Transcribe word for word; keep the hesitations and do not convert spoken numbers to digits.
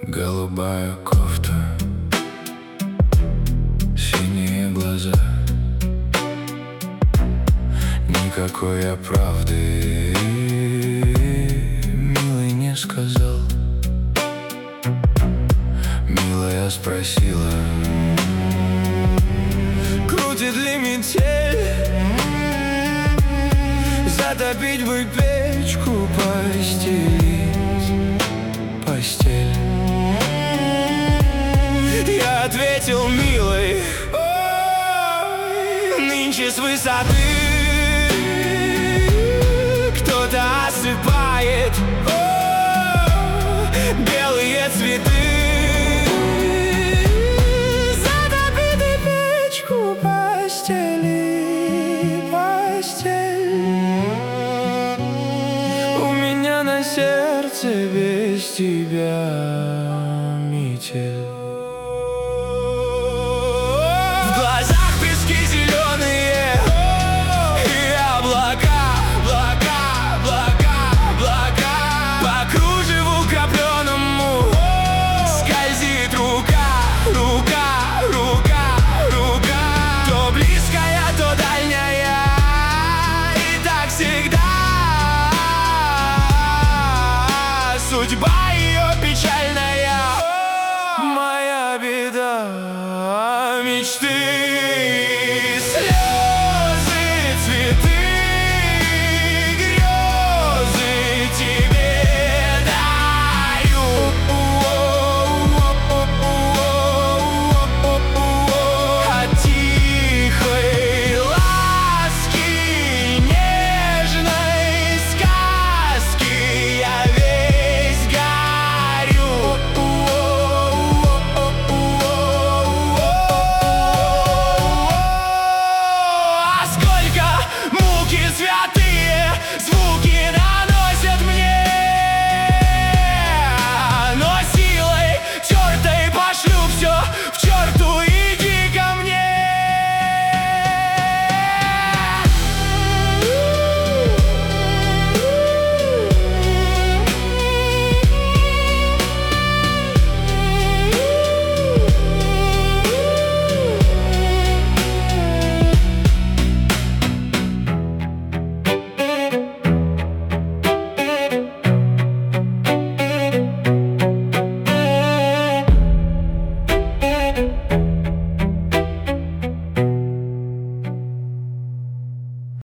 Голубая кофта, синие глаза. Никакой я правды, милый, не сказал. Милая спросила: крутит ли метель? Затопить бы печку, постелить постель. Я ответил: милый, ой, нынче с высоты кто-то осыпает о, белые цветы. Затопи ты печку, постели постель. У меня на сердце без тебя метель. В глазах пески зеленые и облака, облака, облака, облака. По кружеву копленому скользит рука, рука, рука, рука. То близкая, то дальняя, и так всегда. Судьба ее печальная, моя беда, мечты.